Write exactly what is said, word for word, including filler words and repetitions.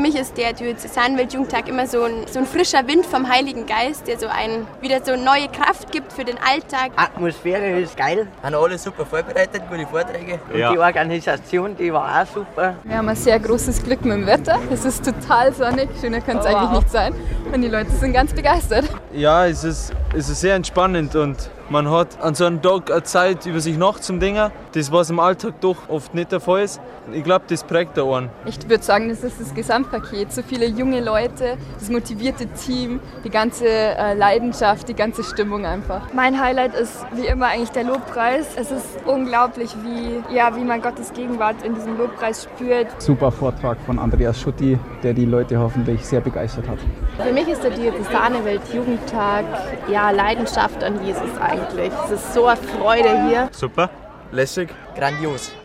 mich ist der Diözesanweltjugendtag immer so ein, so ein frischer Wind vom Heiligen Geist, der so einen wieder so neue Kraft gibt für den Alltag. Atmosphäre ist geil. Haben alle super vorbereitet, gute Vorträge. Ja. Und die Organisation, die war auch super. Wir haben ein sehr großes Glück mit dem Wetter. Es ist total sonnig, schöner kann es oh, eigentlich wow. nicht sein. Und die Leute sind ganz begeistert. Ja, es ist, es ist sehr entspannend und man hat an so einem Tag eine Zeit über sich nachzudenken, das was im Alltag doch oft nicht der Fall ist. Ich glaube, das prägt der einen. Ich würde sagen, das ist das Gesamtpaket. So viele junge Leute, das motivierte Team, die ganze äh, Leidenschaft, die ganze Stimmung einfach. Mein Highlight ist wie immer eigentlich der Lobpreis. Es ist unglaublich, wie, ja, wie man Gottes Gegenwart in diesem Lobpreis spürt. Super Vortrag von Andreas Schutti, der die Leute hoffentlich sehr begeistert hat. Für mich ist der Diözesanweltjugendtag ja Leidenschaft an Jesus eigentlich. Es ist so eine Freude hier. Super. Lässig. Grandios.